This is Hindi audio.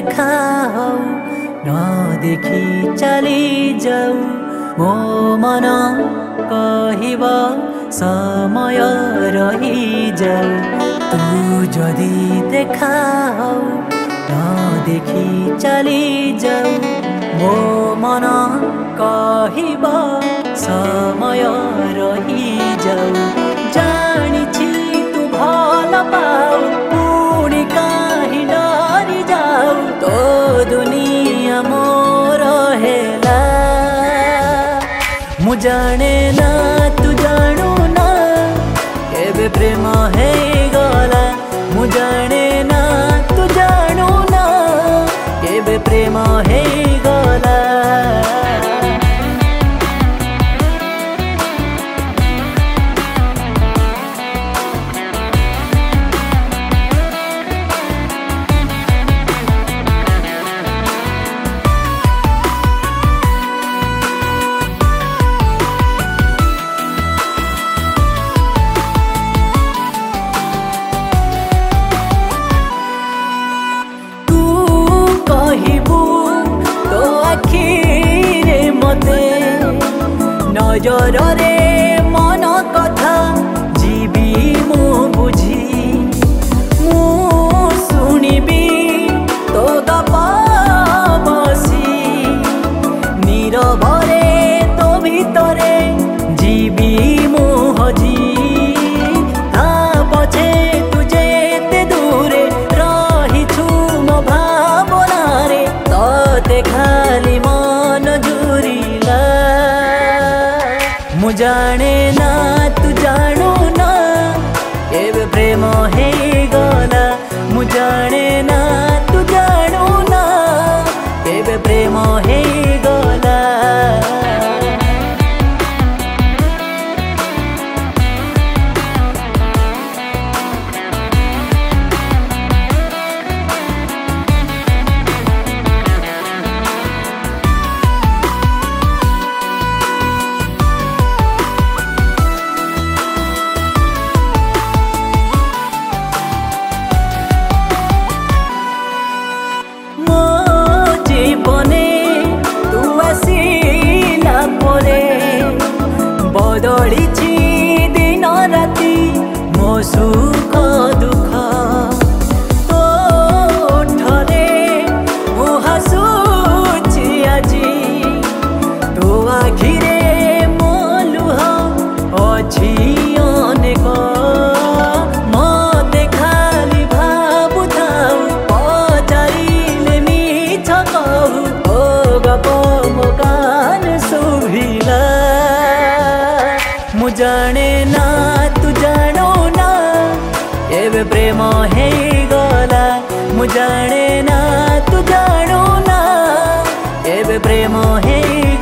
देखा हो न देखी चली जाऊ मो मन कहब समय रही जाऊ तू जदि देखा हो न देखी चली जाऊ मो मन कहब समय रही जाऊ जानिछि तू भल पाऊ पुणी काहि डरी जाऊ तो दुनिया मोर हेला मु जाने ना तू जानू ना केबे प्रेम है गला मु जाने ना तू जानू ना केबे प्रेम है गला नजर रे मन कथा जीवी मु बुझी मु शुणिबी तो दबा बसी नीरव रे तो भितरे जीवी मु हजी ता पछे तुझे ते दूरे रहिछु मो भावना रे तोते खाली मन जुरिला मु जाने ना तू जानू ना केबे प्रेम है गला मु जाने ना तू जानू ना केबे प्रेम है गला बदलिछि दिन राति मो सुख दुख तो ओठरे मु हसुछि आजी तो आखिरे मो लुह अछि अनेक मते खाली भाबुथाऊ पचारिले मिछ कहू ओ गप मो कान सुभिला मु जाने ना तू जानू ना केबे प्रेम है गला मु जाने ना तू जानू ना केबे प्रेम है